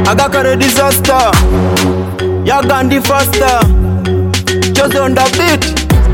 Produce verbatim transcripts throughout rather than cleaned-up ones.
Agakare disaster, Yagandi faster, just on the beat.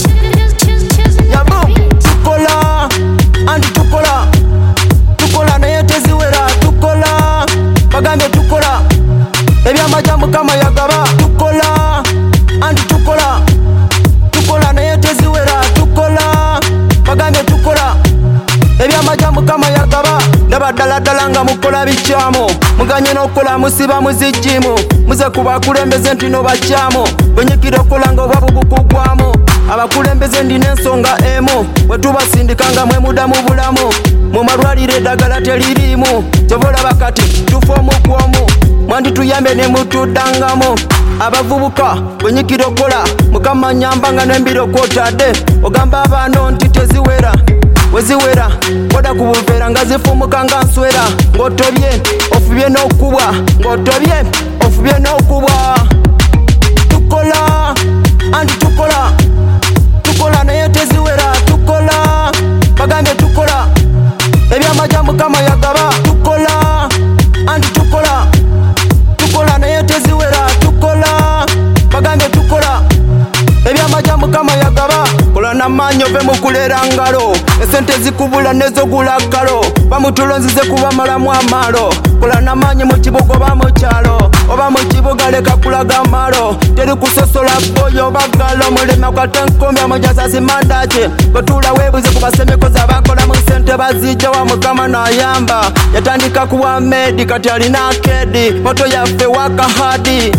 Yabu, tukola, and tukola, tukola na yete ziwera, tukola, bagambe tukola, ebya majamu kama yagaba, tukola, and tukola, tukola na yete ziwera, tukola, bagambe tukola, ebya majamu kama yagaba. Ndaba dala dala nga mukola bikyamo, muganye n'okola musiba muzijimu, muze kuba akulembeze nti no bakyamo, bwenyikira okola nga obwavu bukugwamu, abakulembeze ndi n'ensonga emu, bwe tubasindika nga mwemuda mu bulamu, mu malwaliro eddagala teririimu, kyova olaba kati tufa omugwomu, mwandi tuyambe ne mutuddangamu, abavubuka bwenyikira okola mukama nyamba nga n'embiro kwotadde, ogamba abaano nti teziwera weziwera koda kubuveera nga zifumuka nga nswera, ng'otobye ofubye n'okubwa, ng'otobye ofubye n'okubwa. Tukola andi tukola, tukola naye teziwera, tukola bagambye tukola ebyamaja mukama yagaba, tukola andi tukola, tukola naye teziwera, tukola bagambye tukola ebyamaja mukama yagaba. Kola n'amaanyi ove mu kulera ngalo, esente zikubula nezogula kalo, bamutulonzize kubamalamu amalo. Kola n'amaanyi mu kibuga oba mu kyalo, oba mu kibuga leka kulaga malo, teri kusosola boyo oba galo, mulema kwate nkomya mujasasi mandaje, bwetuula weebuze ku basemikozi abakola mu sente bazijja wa mukama n'ayamba, yatandika kuwa medi kati alina akedi, moto yaffe waka hadi.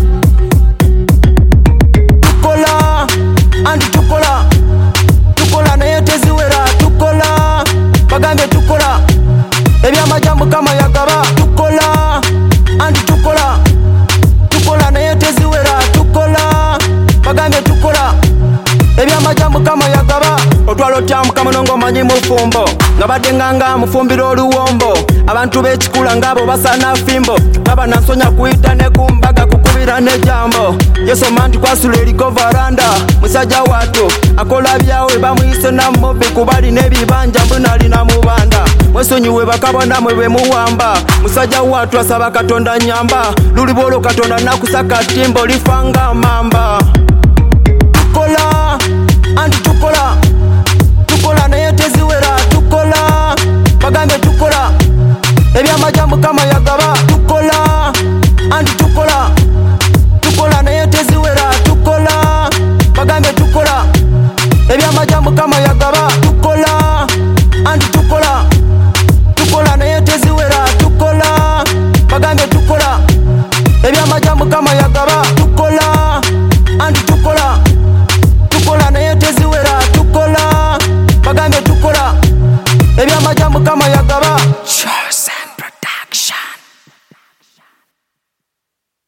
Tukola andi tukola, tukola naye teziwera, tukola bagambye tukola ebyamaja mukama yagaba, tukola andi tukola, tukola naye teziwera, tukola bagambye tukola ebyamaja mukama yagaba. Otwalo tya mukama nongo manyi mufumbo, nga badde nganga mufumbira oluwombo, abantu b'ekikula ngabo basana fimbo, baba nansonya kuyita ne kumbaga kukubira ne jambo, yesoma nti kwasula eriko varanda, musajja watu akola byawe bamuyise na mobi kubali n'ebibanja mbuna alina mubanda, mwesonyiwe bakabona mwe bemuwamba, musajja watu asaba katonda nyamba, luli bwolo katonda nakusaka timbo lifanga mamba. Tukola andi tukola, tukola naye teziwera, tukola bagambye tukola ebyamaja mukama yagaba,